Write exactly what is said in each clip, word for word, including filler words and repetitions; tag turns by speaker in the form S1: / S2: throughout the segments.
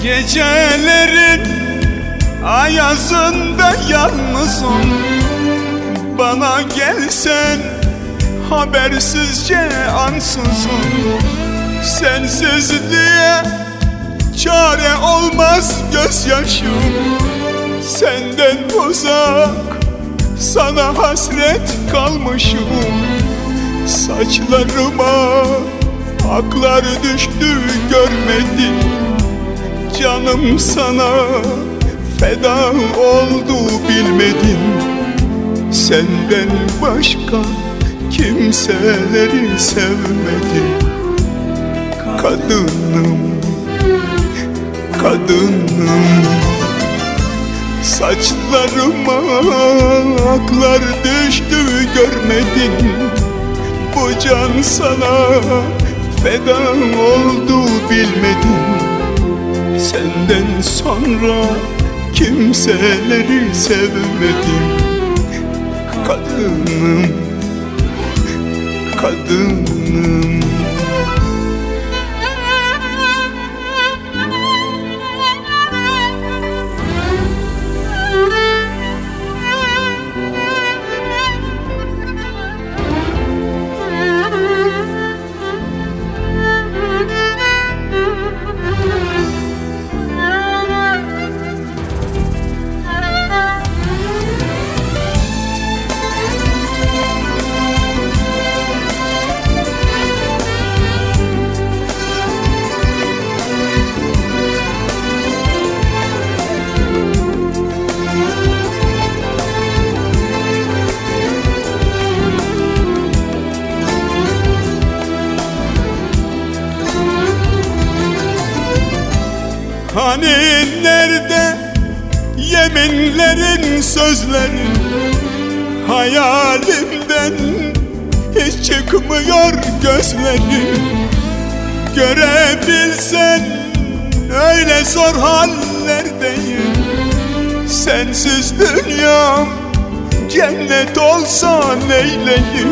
S1: Gecelerin ayazında yalnızım, bana gelsen habersizce ansızın. Sensizliğe çare olmaz gözyaşım, senden uzak sana hasret kalmışım. Saçlarıma aklar düştü görmedin, canım sana feda oldu bilmedin. Senden başka kimseleri sevmedim. Kadınım, kadınım, saçlarıma aklar düştü görmedin. Bu can sana feda oldu bilmedin. Senden sonra kimseleri sevmedim. Kadınım, kadınım. Hani nerede yeminlerin, sözlerin? Hayalimden hiç çıkmıyor gözlerin. Görebilsen öyle zor hallerdeyim. Sensiz dünyam cennet olsa neyleyim?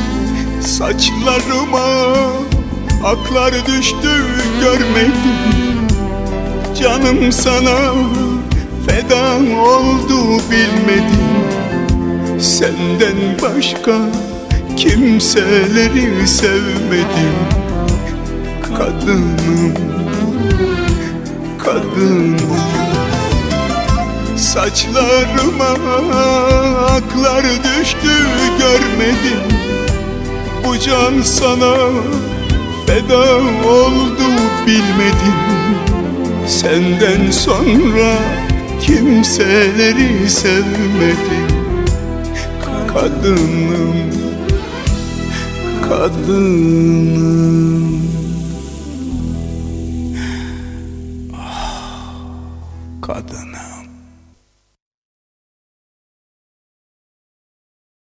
S1: Saçlarıma aklar düştü görmedin. Canım sana feda oldu bilmedin. Senden başka kimseleri sevmedim. Kadınım, kadınım, saçlarıma aklar düştü görmedin. Bu can sana feda oldu bilmedin. Senden sonra kimseleri sevmedim. Kadınım, kadınım, ah, kadınım.